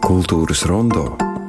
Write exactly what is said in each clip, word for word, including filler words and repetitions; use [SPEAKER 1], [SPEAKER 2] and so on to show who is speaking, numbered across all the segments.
[SPEAKER 1] Kultūras rondo.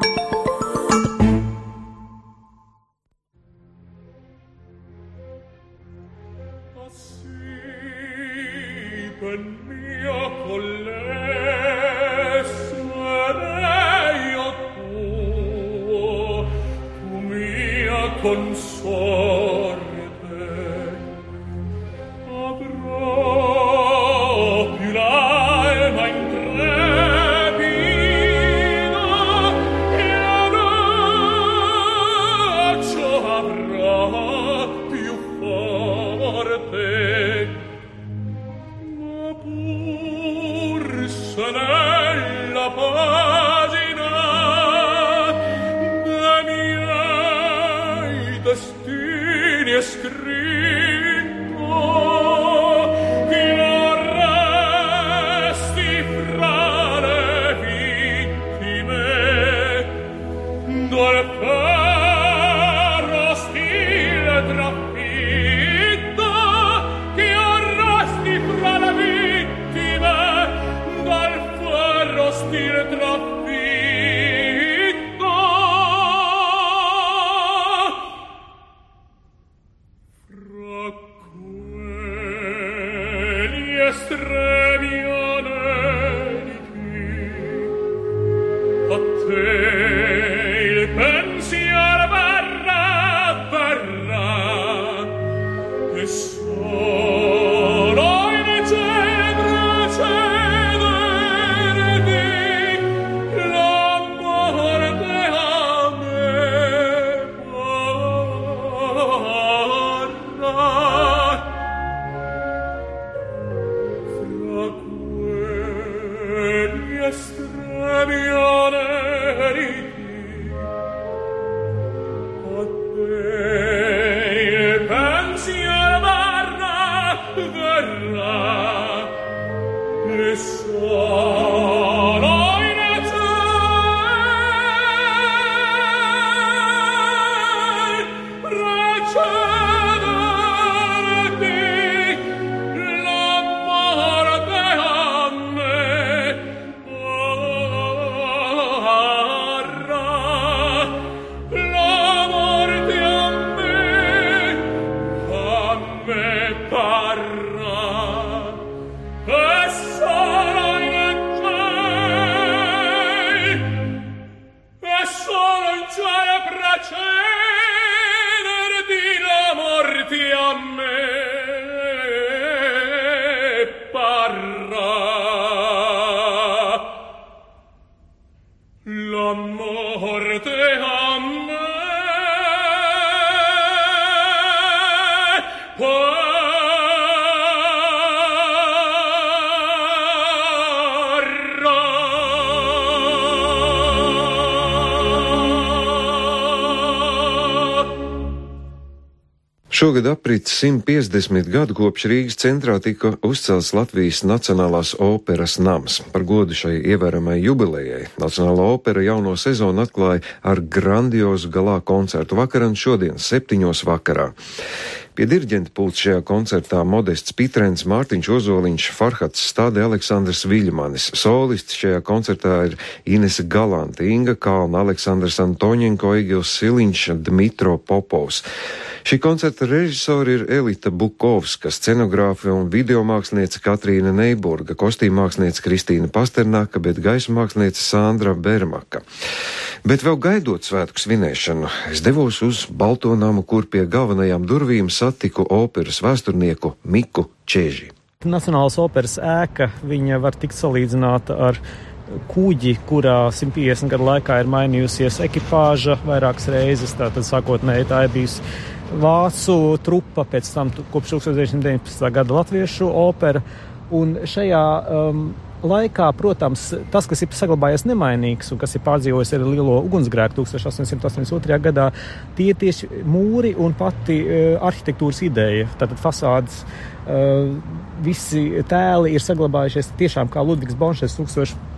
[SPEAKER 2] Šogad aprit simt piecdesmit gadu kopš Rīgas centrā tika uzcelts Latvijas Nacionālās operas nams. Par godu šai ievēramai jubilejai Nacionālā opera jauno sezonu atklāja ar grandiozu galā koncertu vakaran šodien septiņos vakarā. Pie diriģenta pults šajā koncertā Modests Pitrens, Mārtiņš Ozoliņš, Farhats Stade, Aleksandrs Viļmanis. Solists šajā koncertā ir Inese Galante, Inga Kalna, Aleksandrs Antoņenko, Egils Siliņš, Dmitro Popovs. Šī koncerta režisori ir Elita Bukovska, scenogrāfe un videomāksliniece Katrīna Neiburga, kostīmmāksliniece Kristīna Pasternaka, bet gaismāksliniece Sandra Bermaka. Bet vēl gaidot svētku svinēšanu, es devos uz Balto namu, kur pie galvenajām durvīm satiku operas vēsturnieku Miku Čeži.
[SPEAKER 3] Nacionālās operas ēka, viņa var tikt salīdzināta ar kuģi, kurā simt piecdesmit gadu laikā ir mainījusies ekipāža vairākas reizes, tātad sākotnēji tā ir bijusi vācu trupa, pēc tam kopš tūkstoš deviņsimt deviņpadsmitā gada latviešu opera, un šajā um, laikā, protams, tas, kas ir saglabājies nemainīgs un kas ir pārdzīvojis ar lielo ugunsgrēku tūkstoš astoņsimt astoņdesmit otrajā gadā, tie tieši mūri un pati uh, arhitektūras ideja, tātad fasādes, uh, visi tēli ir saglabājušies tiešām kā Ludvigs Bonšers tūkstoš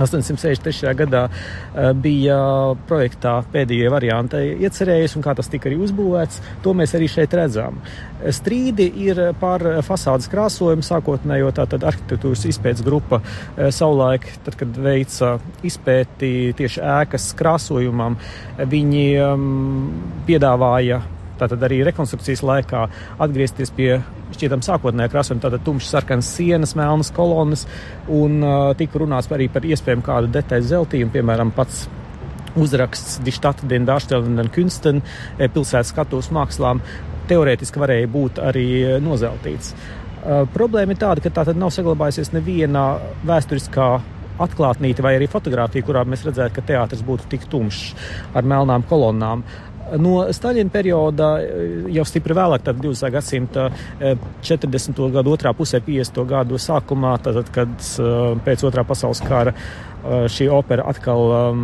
[SPEAKER 3] astoņsimt sešdesmit trešajā gadā bija projektā pēdējie varianti iecerējis un kā tas tika arī uzbūvēts, to mēs arī šeit redzam. Strīdi ir par fasādes krāsojumu sākotnējo, tātad arhitektūras izpētes grupa savulaik, tad, kad veica izpēti tieši ēkas krāsojumam, viņi um, piedāvāja tātad arī rekonstrukcijas laikā atgriezties pie šķietam sākotnējā krāsojuma, tātad tumšas sarkanas sienas, melnas kolonas, un uh, tika runāts arī par iespējamu kādu detaļu zeltījumu, piemēram, pats uzraksts Die Stadt den darstellenden Künsten, pilsētas skatuves mākslām, teorētiski varēja būt arī nozeltīts. Uh, problēma ir tāda, ka tātad nav saglabājusies neviena vēsturiskā atklātnīte vai arī fotografija, kurā mēs redzētu, ka teātris būtu tik tumšs ar melnām kolonnām. No Staļina perioda jau stipri vēlāk, tad divdesmitā gadsimta četrdesmito gadu otrā pusē, piecdesmito gadu sākumā, tad, kad pēc otrā pasaules kara šī opera atkal um,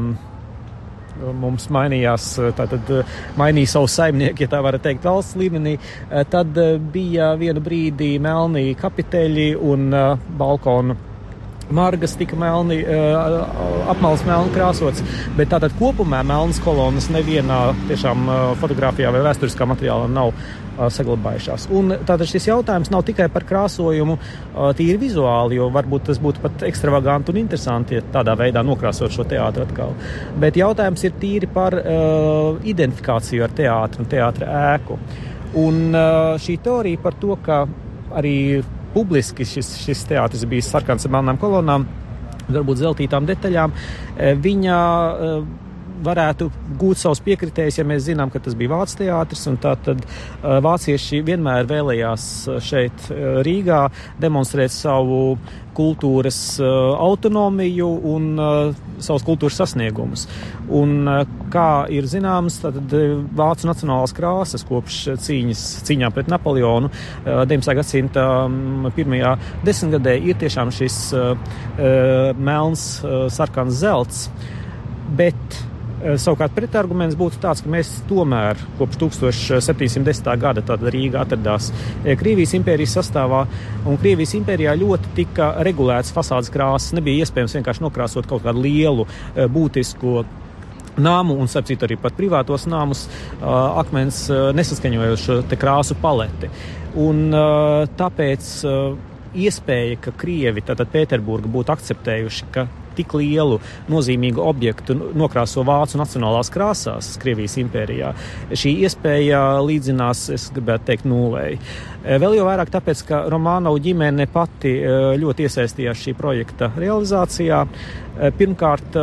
[SPEAKER 3] mums mainījās, tātad mainīja savu saimnieku, ja tā var teikt, valsts līmenī, tad bija vienu brīdi melnī kapiteļi un uh, balkonu margas tika melni, apmals melni krāsots, bet tātad kopumā melnas kolonas nevienā tiešām fotografijā vai vēsturiskā materiālā nav saglabājušās. Un tātad šis jautājums nav tikai par krāsojumu tīri vizuāli, jo varbūt tas būtu pat ekstravaganti un interesanti, ja tādā veidā nokrāsot šo teātru atkal. Bet jautājums ir tīri par uh, identifikāciju ar teātru un teātra ēku. Un uh, šī teorija par to, ka arī publiski šis, šis teātris bija sarkans ar melnām kolonām, varbūt zeltītām detaļām, viņa varētu gūt savus piekritējus, ja mēs zinām, ka tas bija Vācu teātris, un tātad vācieši vienmēr vēlējās šeit Rīgā demonstrēt savu kultūras autonomiju un savus kultūras sasniegumus. Un kā ir zināms, tad Vācu nacionālās krāsas kopš cīņas, cīņām pret Napoleonu deviņdesmitā gadsimta pirmajā desmitgadē ir tiešām šis melns, sarkans zelts, bet savukārt pretarguments būtu tāds, ka mēs tomēr kopš tūkstoš septiņsimt desmitā gada tad Rīga atradās Krievijas impērijas sastāvā, un Krievijas impērijā ļoti tika regulēts fasādes krāsas. Nebija iespējams vienkārši nokrāsot kaut kādu lielu būtisku nāmu, un starp citu arī pat privātos nāmus, akmens nesaskaņojot šo te krāsu paleti. Un tāpēc iespēja, ka Krievi, tātad Pēterburga, būtu akceptējuši, ka tik lielu nozīmīgu objektu nokrāso vācu nacionālās krāsās Krievijas impērijā. Šī iespēja līdzinās, es gribētu teikt, nulēji. Vēl jau vairāk tāpēc, ka Romanovu ģimene pati ļoti iesaistījās šī projekta realizācijā. Pirmkārt,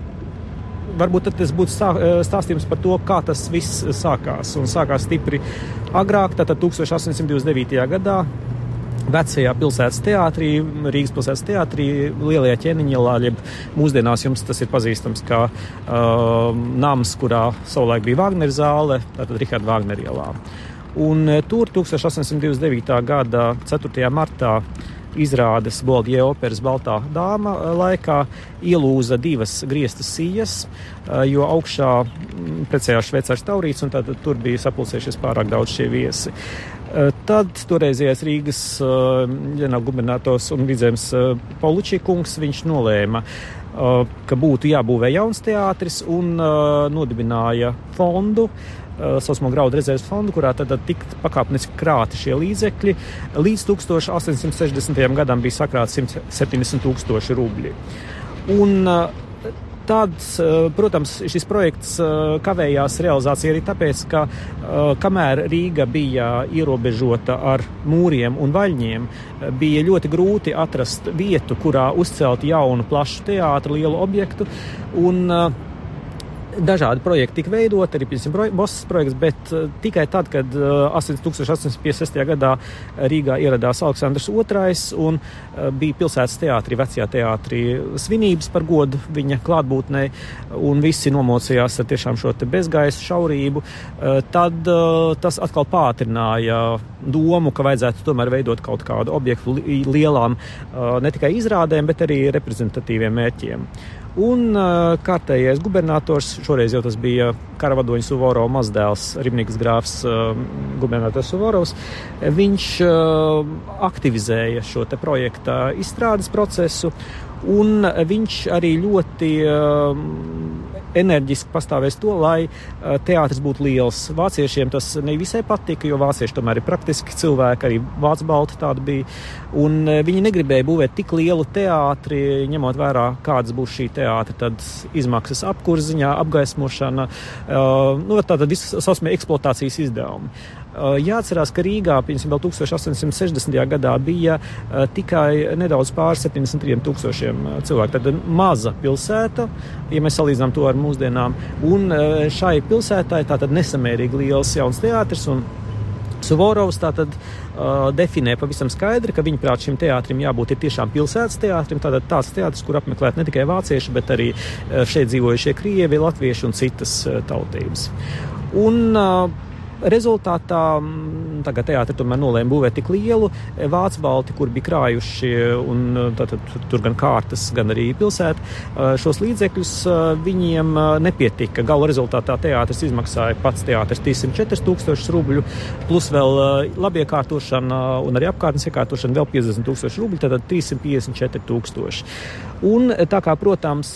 [SPEAKER 3] varbūt tad tas būtu stāstījums par to, kā tas viss sākās. Un sākās stipri agrāk, tātad tūkstoš astoņsimt divdesmit devītajā gadā, vecajā pilsētas teātrī, Rīgas pilsētas teātrī, Lielajā Ķēniņielā, jeb mūsdienās jums tas ir pazīstams kā uh, nams, kurā savulaik bija Vāgnera zāle, tātad Riharda Vāgnera ielā. Un tur tūkstoš astoņsimt divdesmit devītā gada ceturtajā martā izrādes Bolgie operas Baltā dāma laikā ielūza divas griestas sijas, jo augšā precējās šveicārs taurīts, un tad tur bija sapulcējušies pārāk daudz šie viesi. Tad toreizējais Rīgas ģenerālgubernators un vidzemes Polučī kungs, viņš nolēma, ka būtu jābūvē jauns teātris, un nodibināja fondu, saucamo graudu rezerves fondu, kurā tad tikt pakāpeniski krāti šie līdzekļi. Līdz tūkstoš astoņsimt sešdesmitajam gadam bija sakrāti simt septiņdesmit tūkstoši rubļi. Un tad, protams, šis projekts kavējās realizācija arī tāpēc, ka kamēr Rīga bija ierobežota ar mūriem un vaļņiem, bija ļoti grūti atrast vietu, kurā uzcelt jaunu plašu teātru, lielu objektu, un dažādi projekti tika veidoti, arī, piemēram, Bosas projekts, bet uh, tikai tad, kad uh, tūkstoš astoņsimt piecdesmit sestajā gadā Rīgā ieradās Aleksandrs otrais un uh, bija pilsētas teātrī, vecajā teātrī svinības par godu viņa klātbūtnei, un visi nomocījās ar tiešām šo te bezgaisu šaurību, uh, tad uh, tas atkal pātrināja domu, ka vajadzētu tomēr veidot kaut kādu objektu li- lielām uh, ne tikai izrādēm, bet arī reprezentatīviem mērķiem. Un uh, kārtējais gubernators, šoreiz jau tas bija karavadoņa Suvorova mazdēls, Ribnikas grāfs uh, gubernators Suvorovs, viņš uh, aktivizēja šo te projekta izstrādes procesu, Un viņš arī ļoti uh, enerģiski pastāvēs to, lai uh, teātris būtu liels. Vāciešiem tas nevisai patika, jo vācieši tomēr ir praktiski cilvēki, arī Vācu balti tādi bija. Un uh, viņi negribēja būvēt tik lielu teātri, ņemot vērā, kādas būs šī teātra, tad izmaksas apkurziņā, apgaismošana, uh, nu, tātad viss saucamie eksploatācijas izdevumi. Uh, jāatcerās, ka Rīgā, piemēram, vēl tūkstoš astoņsimt sešdesmitajā gadā bija uh, tikai nedaudz pār septiņdesmit trīs tūkstošiem uh, cilvēku. Tad maza pilsēta, ja mēs salīdzinām to ar mūsdienām, un uh, šai pilsētai tātad nesamērīgi liels jauns teātris, un Suvorovs tātad uh, definē pavisam skaidri, ka viņa prāt šim teātrim jābūt ir tiešām pilsētas teātrim, tātad tāds teātris, kur apmeklēt ne tikai vācieši, bet arī uh, šeit dzīvojušie krievi, latvieši un citas uh, tautības. Un uh, rezultātā tagad teātri tomēr nolēma būvēt tik lielu Vācu balti, kur bija krājuši un tātad tur gan kārtas, gan arī pilsēta. Šos līdzekļus viņiem nepietika. Gala rezultātā teātris izmaksāja pats teātris trīssimt četri tūkstoši rubļu, plus vēl labiekārtošana un arī apkārtnes iekārtošana vēl piecdesmit tūkstoši rubļu, tātad trīssimt piecdesmit četri tūkstoši. Un tā kā, protams,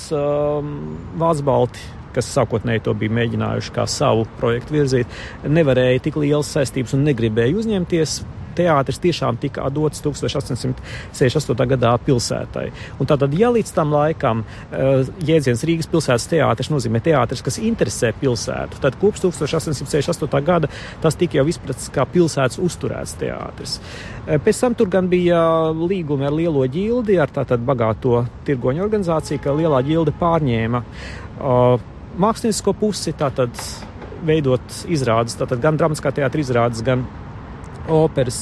[SPEAKER 3] Vācu balti, kas sākotnēji to bija mēģinājuši kā savu projektu virzīt, nevarēja tik lielas saistības un negribēja uzņemties. Teātris tiešām tika dots tūkstoš astoņsimt sešdesmit astotajā gadā pilsētai. Un tātad, ja līdz tam laikam jēdziens Rīgas pilsētas teātris nozīmē teātris, kas interesē pilsētu, tad kopš tūkstoš astoņsimt sešdesmit astotā gada tas tika jau izpratis kā pilsētas uzturēts teātris. Pēc tam tur gan bija līgumi ar Lielo ģildi, ar tātad bagāto tirgoņu organizāciju, ka Lielā ģilde pārņēma uh, māksliniecisko pusi, tātad veidot izrādes, tātad gan dramatiskā teātra izrādes, gan operas,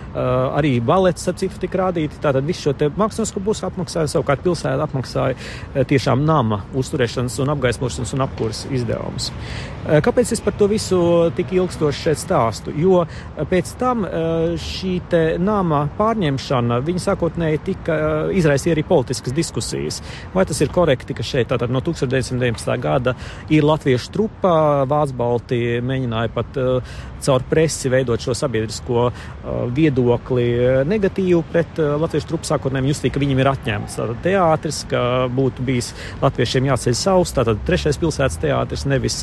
[SPEAKER 3] arī balets, ap citu tika rādīti. Tātad visu šo te māksliniecisko pusi apmaksāja, savukārt pilsēta apmaksāja tiešām nama uzturēšanas un apgaismošanas un apkurs izdevumus. Kāpēc es par to visu tik ilgstoši šeit stāstu? Jo pēc tam šī te nama pārņemšana, viņa sākotnēji tika izraisīja arī politiskas diskusijas. Vai tas ir korekti, ka šeit tātad no tūkstoš deviņsimt deviņpadsmitā gada ir latviešu trupa, Vācu balti mēģināja pat caur presi veidot šo sabiedrisko viedokli negatīvu pret latviešu trupu. Sākotnēji justīja, ka viņiem ir atņemts tātad teātris, ka būtu bijis latviešiem jāceļ savs, tātad trešais pilsētas teātris, nevis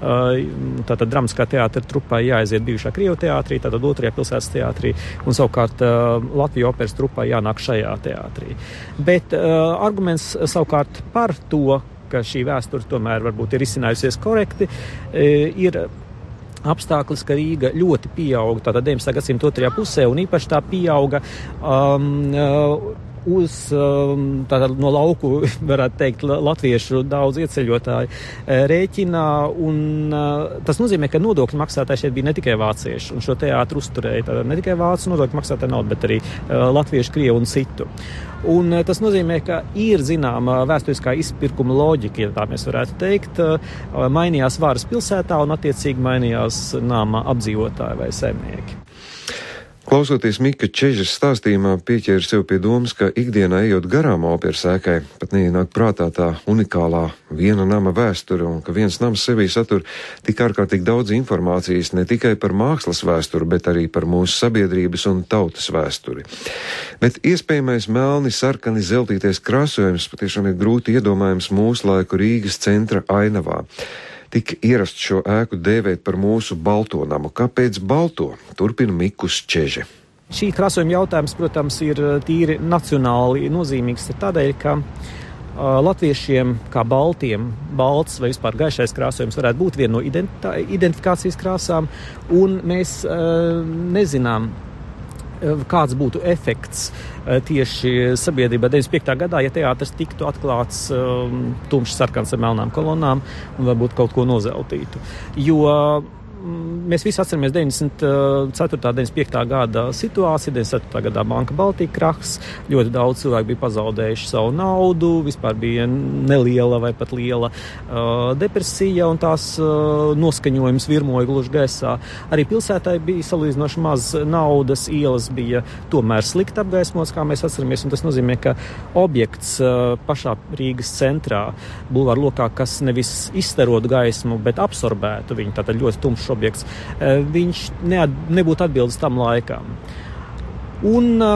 [SPEAKER 3] tātad dramatiskā teātra trupai jāaiziet bijušā Krievu teātrī, tātad otrajā pilsētas teātrī, un savukārt Latviju operas trupai jānāk šajā teātrī. Bet uh, arguments savukārt par to, ka šī vēsture tomēr varbūt ir izcinājusies korekti, ir apstākļus, ka Rīga ļoti pieauga tātad deviņdesmitā gadsimta otrajā pusē, un īpaši tā pieauga um, uz um, tātad no lauku, varētu teikt, latviešu daudz ieceļotāju rēķinā, un uh, tas nozīmē, ka nodokļu maksātāji šeit bija ne tikai vācieši, un šo teātru uzturēja tātad ne tikai vācu nodokļu maksātāji naudu, bet arī uh, latviešu, krievu un citu. Un tas nozīmē, ka ir zināma vēsturiskā izpirkuma loģika, ja tā mēs varētu teikt, mainījās varas pilsētā un attiecīgi mainījās nama apdzīvotāji vai saimnieki.
[SPEAKER 2] Klausoties Mika Čežas stāstījumā, pieķēra sev pie domas, ka ikdienā ejot garām operas ēkai, pat neienāk prātā tā unikālā viena nama vēsture, un ka viens nams sevī satur tik ārkārtīgi daudz informācijas ne tikai par mākslas vēsturi, bet arī par mūsu sabiedrības un tautas vēsturi. Bet iespējamais melni, sarkani, zeltītais krāsojums patiešām ir grūti iedomājams mūsu laiku Rīgas centra ainavā. Tik ierast šo ēku dēvēt par mūsu balto namu. Kāpēc balto? Turpina Mikus Čeže.
[SPEAKER 3] Šī krāsojuma jautājums, protams, ir tīri nacionāli nozīmīgs. Ir tādēļ, ka uh, latviešiem kā baltiem, balts vai vispār gaišais krāsojums varētu būt viena no identi- identifikācijas krāsām, un mēs uh, nezinām, kāds būtu efekts tieši sabiedrībā deviņdesmit piektā gadā, ja teātris tiktu atklāts um, tumšs sarkans ar melnām kolonnām un varbūt kaut ko nozeltītu. Jo mēs visi atceramies deviņdesmit ceturtā, deviņdesmit piektā gada situāciju, deviņdesmit ceturtā gadā Banka Baltika krahs, ļoti daudz cilvēku bija pazaudējuši savu naudu, vispār bija neliela vai pat liela uh, depresija, un tās uh, noskaņojums virmoja gluži gaisā. Arī pilsētai bija salīdzinoši maz naudas, ielas bija tomēr slikti apgaismots, kā mēs atceramies, un tas nozīmē, ka objekts uh, pašā Rīgas centrā, bulvāra lokā, kas nevis izstarotu gaismu, bet absorbētu viņu, tātad ļoti tumšs objekts, viņš neat, nebūtu atbildes tam laikam. Un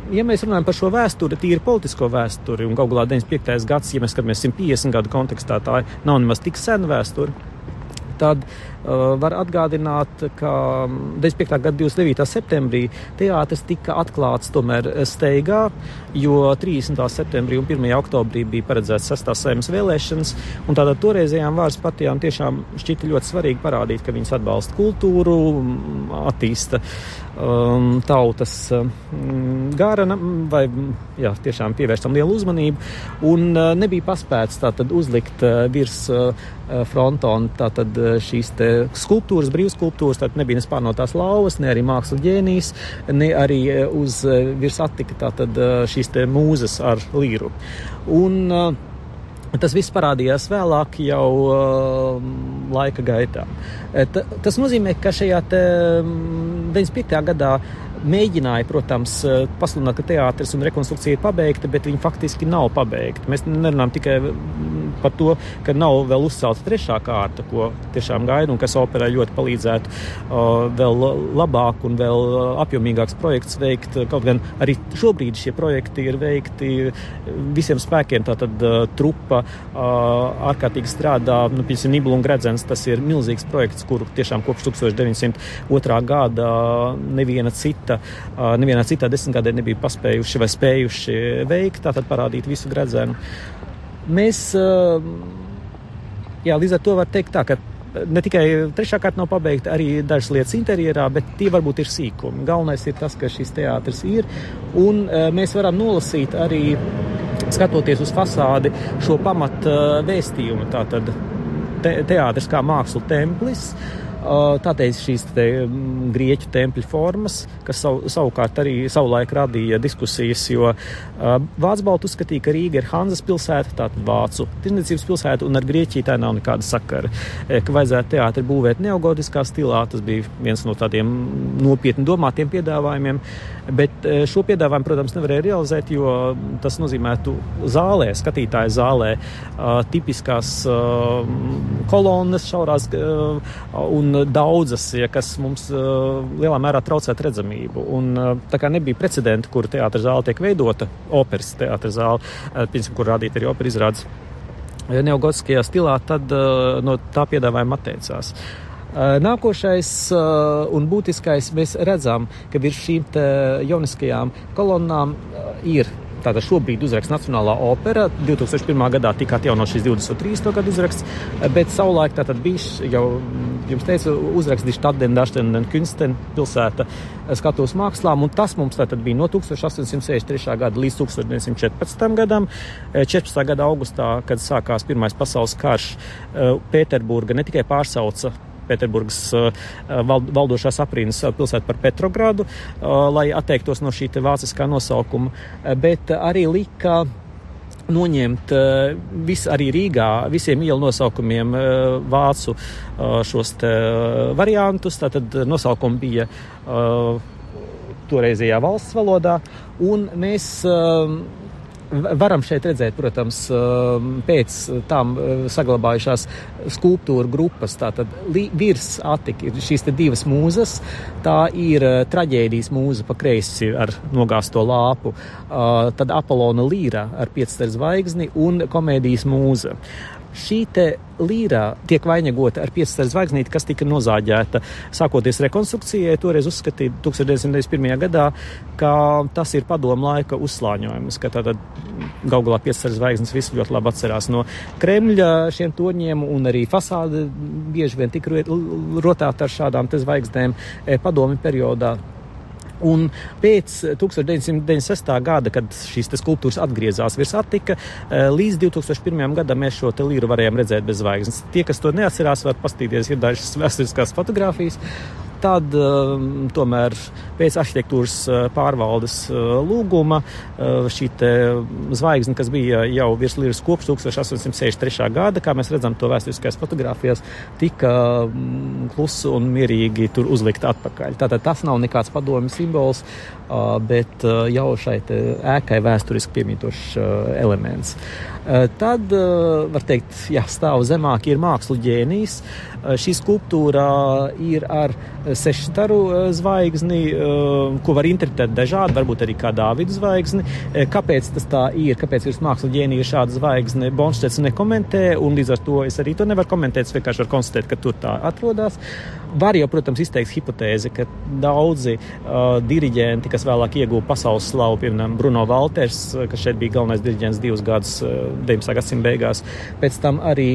[SPEAKER 3] ja mēs runājam par šo vēsturi, tīri politisko vēsturi, un galu galā deviņdesmit piektais gads, ja mēs skatāmies simt piecdesmit gadu kontekstā, tā nav nemaz tik sena vēsture, tad uh, var atgādināt, ka deviņdesmit piektā gada divdesmit devītā septembrī teātris tika atklāts tomēr steigā, jo trīsdesmitā septembrī un pirmajā oktobrī bija paredzēts sestās Saeimas vēlēšanas, un tātad toreizējām varas partijām tiešām šķita ļoti svarīgi parādīt, ka viņas atbalsta kultūru, attīsta um, tautas um, gara, vai jā, tiešām pievērst tam lielu uzmanību, un uh, nebija paspēts tātad uzlikt uh, virs uh, frontona tātad šīs te skulptūras, brīvskulptūras, tātad nebija ne spārnotās lauvas, ne arī māksla ģēnijs, ne arī uz virs attika tātad šīs te mūzes ar līru. Un tas viss parādījās vēlāk jau uh, laika gaitā. T- tas nozīmē, ka šajā te deviņdesmit piektajā gadā mēģināja, protams, pasludināt, ka teātris un rekonstrukcija ir pabeigta, bet viņi faktiski nav pabeigta. Mēs nerunājam tikai par to, ka nav vēl uzcelta trešā kārta, ko tiešām gaida un kas operai ļoti palīdzētu uh, vēl labāk un vēl apjomīgāks projekts veikt. Kaut gan arī šobrīd šie projekti ir veikti visiem spēkiem, tātad uh, trupa uh, ārkārtīgi strādā, nu, piemēram, Nibula un Gredzens, tas ir milzīgs projekts, kuru tiešām kopš tūkstoš deviņsimt otrā gada neviena cita nevienā citā desmitgadē nebija paspējuši vai spējuši veikt, tātad parādīt visu Gredzenu. Mēs, jā, līdz ar to var teikt tā, ka ne tikai trešā kārta nav pabeigta, arī dažas lietas interjerā, bet tie varbūt ir sīkumi. Galvenais ir tas, ka šis teātris ir, un mēs varam nolasīt arī, skatoties uz fasādi, šo pamat vēstījumu, tātad te, teātris kā mākslu templis, tātad šīs te grieķu tempļu formas, kas sav, savukārt arī savulaik radīja diskusijas, jo Vācu balti uzskatīja, ka Rīga ir Hanzas pilsēta, tātad Vācu tirdzniecības pilsēta, un ar Grieķiju tā nav nekāda sakara, ka vajadzētu teātri būvēt neogotiskā stilā. Tas bija viens no tādiem nopietni domātiem piedāvājumiem, bet šo piedāvājumu, protams, nevarēja realizēt, jo tas nozīmētu zālē, skatītāju zālē, tipiskās kolonnas šaurās un daudzas, ja, kas mums uh, lielā mērā traucētu redzamību. Un uh, tā kā nebija precedenta, kur teātra zāle tiek veidota, operas teātra zāle, uh, piemēram, kur rādīt arī opera izrādes neogotiskajā stilā, tad uh, no tā piedāvājuma atteicās. Uh, nākošais uh, un būtiskais mēs redzam, ka virs šīm te jauniskajām kolonnām uh, ir tātad šobrīd uzraksts Nacionālā opera, divi tūkstoši pirmā gadā tika atjaunot šis divdesmit trīsdesmito gadu uzraksts, bet savulaik tātad bija jau, jums teicu, uzraksts Die Stadt den Darstellenden Künsten, pilsēta skatuves mākslām, un tas mums tātad bija no tūkstoš astoņsimt sešdesmit trešā gada līdz tūkstoš deviņsimt četrpadsmitajam gadam. četrpadsmitā gada augustā, kad sākās Pirmais pasaules karš, Pēterburga ne tikai pārsauca Pēterburgas uh, val, valdošās aprindas pilsētu par Petrogradu, uh, lai atteiktos no šī te vāciskā nosaukuma, uh, bet arī lika noņemt uh, vis, arī Rīgā visiem ielu nosaukumiem uh, vācu uh, šos te uh, variantus, tātad nosaukumi bija uh, toreizajā valsts valodā, un mēs uh, varam šeit redzēt, protams, pēc tām saglabājušās skulptūru grupas, tātad virs attika ir šīs te divas mūzas, tā ir traģēdijas mūza pa kreisi ar nogāzto lāpu, tad Apollona līra ar piecstaru zvaigzni un komēdijas mūza. Šī te līra tiek vainagota ar piecstaru zvaigznīti, kas tika nozāģēta sākoties rekonstrukcijai. Toreiz uzskatīja tūkstoš deviņsimt deviņdesmit pirmajā gadā, ka tas ir padomu laika uzslāņojums, ka tātad galu galā piecstaru zvaigznes visi ļoti labi atcerās no Kremļa šiem torņiem, un arī fasāde bieži vien tika rotēta ar šādām te zvaigznēm padomi periodā. Un pēc tūkstoš deviņsimt deviņdesmit sestā gada, kad šīs te skulptūras atgriezās virs attika, līdz divi tūkstoši pirmajam gadam mēs šo te līru varējām redzēt bez zvaigznes. Tie, kas to neatcerās, var paskatīties, ir dažas vēsturiskās fotogrāfijas. Tad um, tomēr pēc arhitektūras uh, pārvaldes uh, lūguma uh, šī te zvaigzne, kas bija jau virs līras kopš tūkstoš astoņsimt sešdesmit trešā gada, kā mēs redzam to vēsturiskajās fotogrāfijās, tika um, klusu un mierīgi tur uzlikta atpakaļ. Tātad tas nav nekāds padomju simbols, uh, bet uh, jau šai te ēkai vēsturiski piemītošs uh, elements. Uh, tad, uh, var teikt, jā, stāv zemāk ir mākslu ģēnijs. Uh, šī skulptūra ir ar sešstaru zvaigzni, ko var interpretēt dažādi, varbūt arī kā Dāvida zvaigzni. Kāpēc tas tā ir, kāpēc virs mākslas ģēnija ir šāda zvaigzne, Bornšteits nekomentē, un līdz ar to es arī to nevaru komentēt, es vienkārši varu konstatēt, ka tur tā atrodas. Var jau, protams, izteikt hipotēzi, ka daudzi uh, diriģenti, kas vēlāk ieguva pasaules slavu, piemēram, Bruno Valters, kas šeit bija galvenais diriģents divus gadus uh, deviņdesmitā gadsimta beigās, pēc tam arī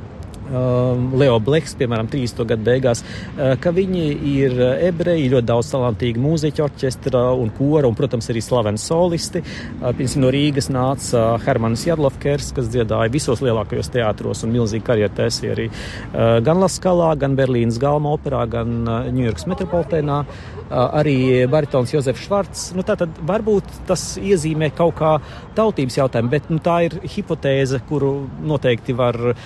[SPEAKER 3] Uh, Leo Bleks, piemēram, trīsdesmito gadu beigās, uh, ka viņi ir ebreji, ļoti daudz talantīgi mūziķu orķestra un kora, un, protams, arī slaveni solisti. Uh, piemēram, no Rīgas nāca uh, Hermanis Jadlovkers, kas dziedāja visos lielākajos teātros un milzīgi karjeru taisīja arī uh, gan Laskalā, gan Berlīnas Galma operā, gan uh, Ņujorkas Metropolitēnā. Uh, arī baritons Jozefs Švarts. Nu, tātad varbūt tas iezīmē kaut kā tautības jautājumu, bet nu, tā ir hipotēze, kuru noteikti var uh,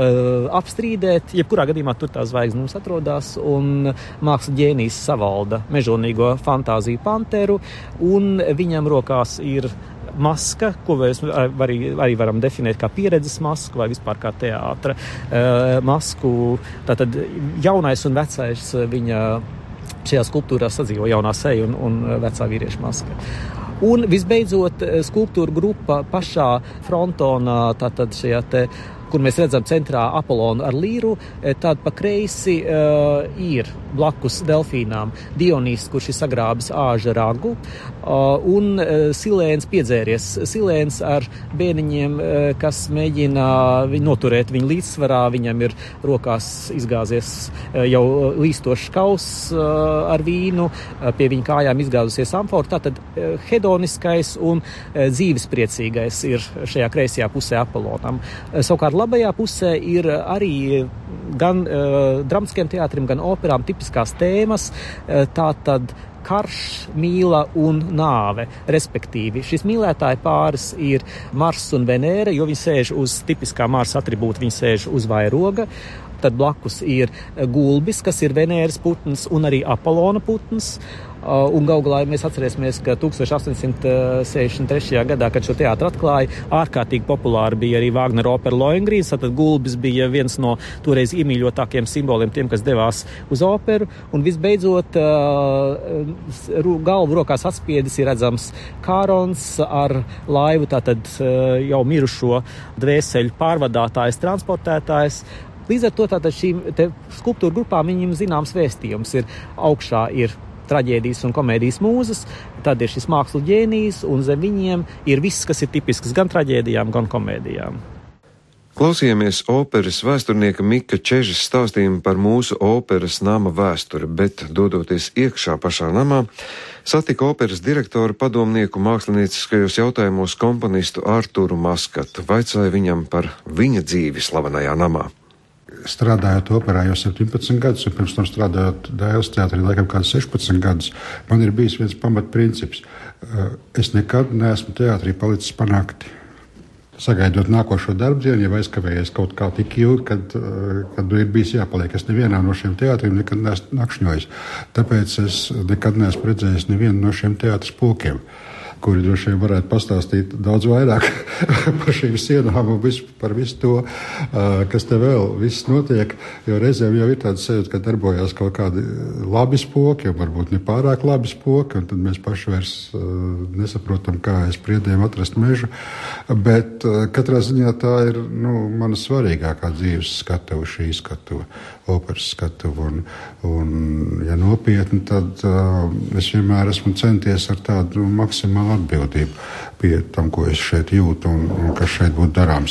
[SPEAKER 3] apstrīdēt. Jebkurā gadījumā tur tā zvaigzne mums atrodas, un mākslas ģēnijs savalda mežonīgo fantāziju panteru, un viņam rokās ir maska, ko mēs arī, arī varam definēt kā pieredzes masku vai vispār kā teātra uh, masku. Tātad jaunais un vecais viņa šajā skulptūrā sadzīvo jaunā seja un, un vecā vīrieša maska. Un visbeidzot, skulptūra grupa pašā frontonā, tātad šajā te, kur mēs redzam centrā Apolonu ar līru, tad pa kreisi uh, ir blakus delfīnām Dionīs, kurš ir sagrābis āža ragu, uh, un uh, Silēns piedzēries. Silēns ar bērniņiem, uh, kas mēģina viņu noturēt viņu līdzsvarā, viņam ir rokās izgāzies uh, jau līstošs kauss uh, ar vīnu, uh, pie viņa kājām izgāzusies amfora. Tātad uh, hedoniskais un uh, dzīvespriecīgais ir šajā kreisajā pusē Apolonam. Uh, savukārt labajā pusē ir arī gan uh, dramatiskajam teātrim, gan operām tipiskās tēmas, uh, tātad karš, mīla un nāve, respektīvi. Šis mīlētāja pāris ir Mars un Venēra, jo viņi sēž uz tipiskā Marsa atribūta, viņi sēž uz vairoga. Tad blakus ir gulbis, kas ir Venēras putns, un arī Apolona putns. Uh, un gaugalā mēs atcerēsimies, ka tūkstoš astoņsimt sešdesmit trešajā gadā, kad šo teātru atklāja, ārkārtīgi populāri bija arī Vāgnera opera Lohengrīns, tad gulbis bija viens no toreiz iemīļotākiem simboliem tiem, kas devās uz operu, un visbeidzot uh, galvu rokās atspiedis ir redzams Kārons ar laivu, tātad uh, jau mirušo dvēseļu pārvadātājs, transportētājs. Līdz ar to tātad šīm te skulptūra grupām viņiem zināms vēstījums ir augšā ir traģēdijas un komēdijas mūzes, tad ir šis mākslas ģēnijs, un zem viņiem ir viss, kas ir tipisks gan traģēdijām, gan komēdijām.
[SPEAKER 2] Klausījāmies operas vēsturnieka Mika Čežas stāstījumu par mūsu operas nama vēsturi, bet, dodoties iekšā pašā namā, satika operas direktoru padomnieku mākslinieciskajos jautājumos komponistu Arturu Maskatu, vaicāja viņam par viņa dzīvi slavenajā namā.
[SPEAKER 1] Strādājot operā jau septiņpadsmit gadus, un pirms tam strādājot Dailes teātrī laikam kāds sešpadsmit gadus, man ir bijis viens pamatprincips. Es nekad neesmu teātrī palicis pa nakti. Sagaidot nākošo darbdienu, ja aizkavējies kaut kā tik ilgi, kad, kad ir bijis jāpaliek. Es nevienā no šiem teātriem nekad neesmu nakšņojis. Tāpēc es nekad neesmu redzējis nevienu no šiem teātras pulkiem, kuri droši vien varētu pastāstīt daudz vairāk par šīm sienām un visu, par visu to, kas te vēl viss notiek, jo reizēm jau ir tāds sajūta, ka darbojās kaut kādi labi spoki, un varbūt ne pārāk labi spoki, un tad mēs paši vairs nesaprotam, kā aiz priedēm atrast mežu, bet katrā ziņā tā ir, nu, mana svarīgākā dzīves skatuva, šī skatuva, operas skatuva, un, un ja nopietni, tad uh, es vienmēr esmu centies ar tādu maksimālu atbildību pie tam, ko es šeit jūtu un, un kas šeit būtu darāms.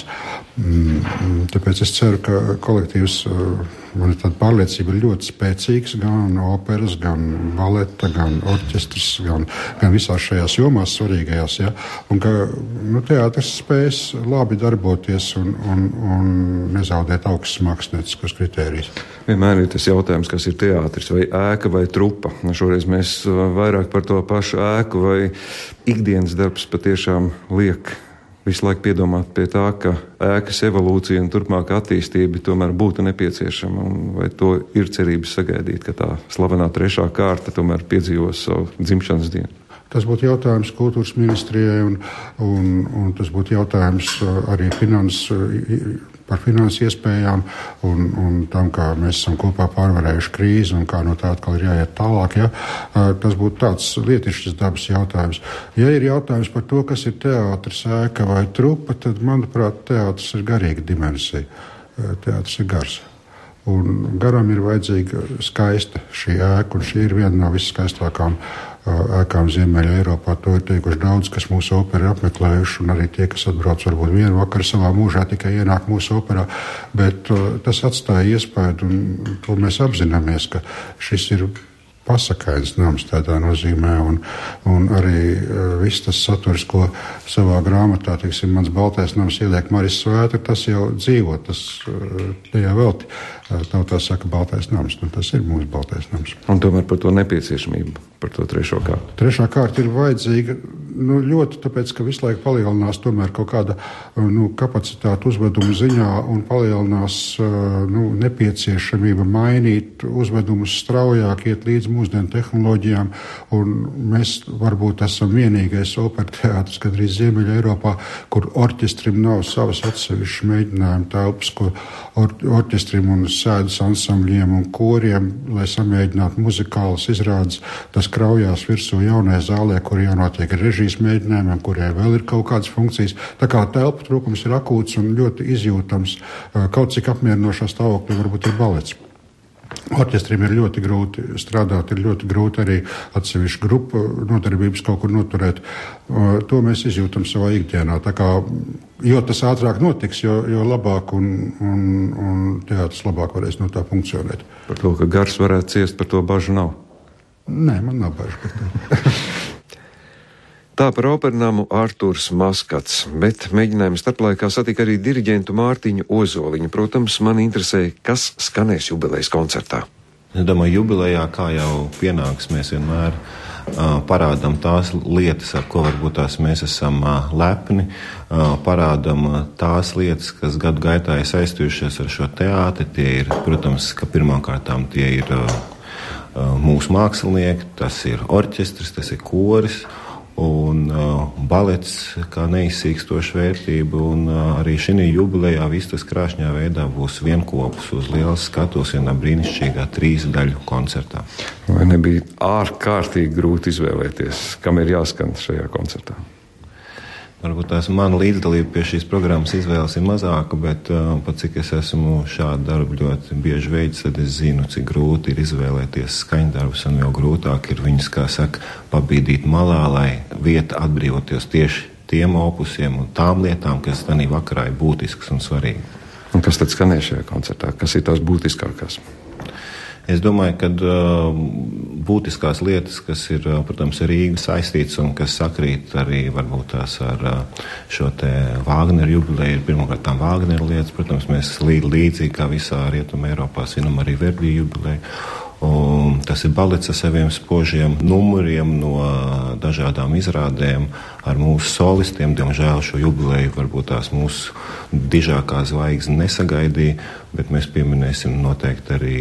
[SPEAKER 1] Mm, tāpēc es ceru, ka kolektīvs, man ir tāda pārliecība, ļoti spēcīgs, gan operas, gan baleta, gan orķestrs, gan, gan visās šajās jomās svarīgajās, ja? Un ka nu, teātris spēs labi darboties un, un, un nezaudēt augstas mākslinieckos kritērijus.
[SPEAKER 2] Vienmēr ir tas jautājums, kas ir teātris, vai ēka vai trupa. Šoreiz mēs vairāk par to pašu ēku, vai ikdienas darbs patiešām liek visu laiku piedomāt pie tā, ka ēkas evolūcija un turpmāka attīstība tomēr būtu nepieciešama, un vai to ir cerības sagaidīt, ka tā slavenā trešā kārta tomēr piedzīvos savu dzimšanas dienu.
[SPEAKER 1] Tas būtu jautājums kultūras ministrijai, un, un, un tas būtu jautājums arī finanses par finansu iespējām un, un tam, kā mēs esam kopā pārvarējuši krīzi un kā no tā atkal ir jāiet tālāk. Ja? Tas būtu tāds lietišķas dabas jautājums. Ja ir jautājums par to, kas ir teātris, ēka vai trupa, tad, manuprāt, teātris ir garīga dimensija. Teātris ir gars. Un garam ir vajadzīga skaista šī ēka, un šī ir viena no visskaistākām ēkām Ziemeļa Eiropā. To ir teikuši daudz, kas mūsu operu ir apmeklējuši, un arī tie, kas atbrauc varbūt vienu vakaru savā mūžā tikai ienāk mūsu operā. Bet uh, tas atstāja iespēju, un to mēs apzināmies, ka šis ir pasakains nams tādā nozīmē, un, un arī uh, viss tas saturs, ko savā grāmatā, teiksim, mans baltais nams ieliek Maris Svētra, tas jau dzīvo, tas uh, tajā velti. Tautā saka baltais nams, un tas ir mūsu baltais nams.
[SPEAKER 2] Un tomēr par to nepieciešamību, par to trešo kārtu.
[SPEAKER 1] Trešā kārta ir vajadzīga nu, ļoti, tāpēc, ka visu laiku palielinās tomēr kaut kāda nu, kapacitāte uzvedumu ziņā un palielinās nu, nepieciešamība mainīt uzvedumus straujāk, iet līdz mūsdienu tehnoloģijām, un mēs varbūt esam vienīgais operteātris, gandrīz Ziemeļa Eiropā, kur orķestrim nav savas atsevišķas mēģinājuma telpas, ko or, orķestrim un sēdas ansambļiem un koriem, lai samēģinātu muzikālas izrādes. Tas kraujās virsū jaunajā zālē, kur jānotiek režijas mēģinājumiem, kurai vēl ir kaut kādas funkcijas. Tā kā telpu trūkums ir akūts un ļoti izjūtams, kaut cik apmierinošā stāvoklī varbūt ir balets. Orķestrim ir ļoti grūti strādāt, ir ļoti grūti arī atsevišķu grupu nodarbības kaut kur noturēt. To mēs izjūtam savā ikdienā. Tā kā, jo tas ātrāk notiks, jo, jo labāk un, un, un teātris labāk varēs no tā funkcionēt.
[SPEAKER 2] Par to, ka gars varētu ciest, par to bažu nav?
[SPEAKER 1] Nē, man nav bažu par to.
[SPEAKER 2] Tā par opernamu Artūrs Maskats, bet mēģinājuma starplaikā satika arī diriģentu Mārtiņu Ozoliņu. Protams, man interesē, kas skanēs jubilejas koncertā.
[SPEAKER 4] Es domāju, jubilejā, kā jau pienāks, mēs vienmēr uh, parādam tās lietas, ar ko varbūt tās mēs esam uh, lepni, uh, parādam uh, tās lietas, kas gadu gaitā ir saistījušies ar šo teātri. Tie ir, protams, ka pirmkārtām tie ir uh, uh, mūsu mākslinieki, tas ir orķestris, tas ir koris, un uh, balets kā neizsīkstoša vērtība, un uh, arī šī jubilejā viss tas krāšņā veidā būs vienkopus uz lielas skatuves vienā brīnišķīgā trīs daļu koncertā.
[SPEAKER 2] Vai nebija ārkārtīgi grūti izvēlēties, kam ir jāskan šajā koncertā?
[SPEAKER 4] Varbūt tās mana līdzdalība pie šīs programmas izvēles ir mazāka, bet uh, pat cik es esmu šādu darbu ļoti bieži veids, tad es zinu, cik grūti ir izvēlēties skaņdarbus, un jau grūtāk ir viņus, kā saka, pabīdīt malā, lai vieta atbrīvoties tieši tiem opusiem un tām lietām, kas tanī vakarā ir būtiskas un svarīgas.
[SPEAKER 2] Un kas tad skanēs šajā koncertā? Kas ir tās būtiskākās?
[SPEAKER 4] Es domāju, ka uh, būtiskās lietas, kas ir, uh, protams, Rīga saistīts un kas sakrīt arī varbūt tās ar uh, šo te Vāgneru jubileju, ir pirmkārt tām Vāgneru lietas. Protams, mēs līdz līdzīgi kā visā Rietuma Eiropā svinam arī Verdi jubileju. Un tas ir balets ar saviem spožiem numuriem no dažādām izrādēm ar mūsu solistiem. Diemžēl šo jubileju varbūt tās mūsu dižākā zvaigzne nesagaidīja, bet mēs pieminēsim noteikti arī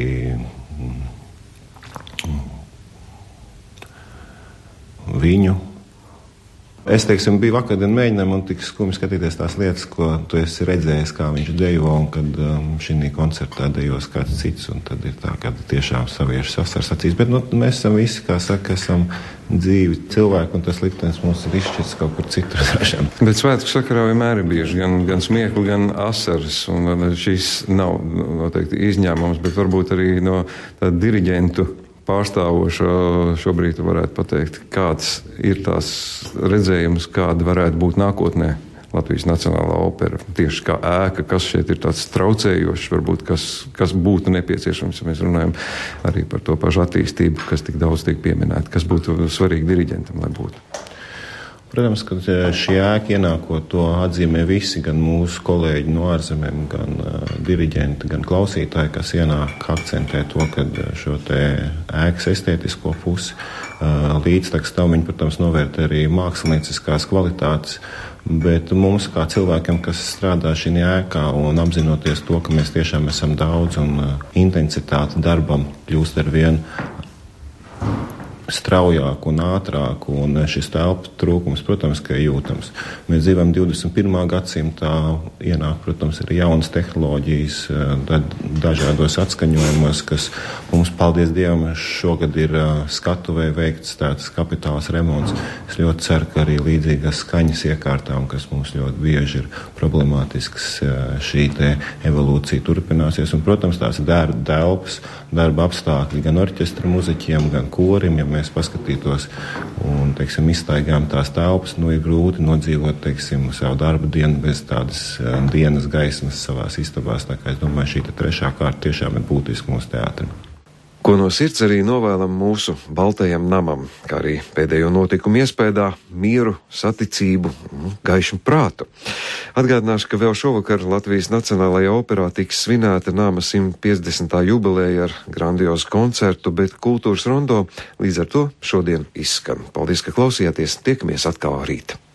[SPEAKER 4] viņu. Es, teiksim, biju vakardien mēģinājumā un tik skumji skatīties tās lietas, ko tu esi redzējis, kā viņš dejo, un kad um, šī koncertā dejos kāds cits, un tad ir tā, ka tiešām savieši sasars acīs. Bet nu, mēs esam visi, kā saka, esam dzīvi cilvēki, un tas liktenis mums ir izšķirts kaut kur citur.
[SPEAKER 2] Bet svētku sakarā vienmēr ir bieži gan, gan smiekli, gan asaras, un šīs nav noteikti izņēmums, bet varbūt arī no tāda diriģentu pārstāvošo šobrīd varētu pateikt, kāds ir tās redzējums, kāda varētu būt nākotnē Latvijas Nacionālā opera, tieši kā ēka, kas šeit ir tāds traucējošs, varbūt kas, kas būtu nepieciešams, ja mēs runājam arī par to pašu attīstību, kas tik daudz tiek pieminēta, kas būtu svarīgi diriģentam, lai būtu.
[SPEAKER 4] Protams, ka šī ēka ienākot to atzīmē visi, gan mūsu kolēģi no ārzemēm, gan uh, diriģenti, gan klausītāji, kas ienāk akcentē to, ka šo te ēkas estētisko pusi uh, līdztekus tam viņi, protams, novērtē arī mākslinieckās kvalitātes, bet mums kā cilvēkiem, kas strādā šī ēkā un apzinoties to, ka mēs tiešām esam daudz un uh, intensitāte darbam kļūst ar vien straujāk un ātrāk, un šis telpu trūkums, protams, ka ir jūtams. Mēs dzīvojam divdesmit pirmā gadsimtā, ienāk, protams, ir jaunas tehnoloģijas, dažādos atskaņojumos, kas mums, paldies Dievam, šogad ir skatuvē veikts tāds kapitāls remonts. Es ļoti ceru, ka arī līdzīgas skaņas iekārtām, kas mums ļoti bieži ir problemātisks, šī te evolūcija turpināsies. Un, protams, tās darba telpas, darba apstākļi gan orķestra muziķiem, gan korim, ja mēs paskatītos un, teiksim, izstaigām tās telpas, nu ir grūti nodzīvot, teiksim, savu darba dienu bez tādas uh, dienas gaismas savās istabās. Tā kā es domāju, šī trešā kārta tiešām ir būtiska mūsu teātrim.
[SPEAKER 2] Ko no sirds arī novēlam mūsu baltajam namam, kā arī pēdējo notikumu iespējā mieru, saticību un gaišu prātu. Atgādināšu, ka vēl šovakar Latvijas Nacionālajā operā tiks svinēta nama simt piecdesmitā jubileja ar grandiozu koncertu, bet kultūras rondo līdz ar to šodien izskan. Paldies, ka klausījāties, tiekamies atkal rīt.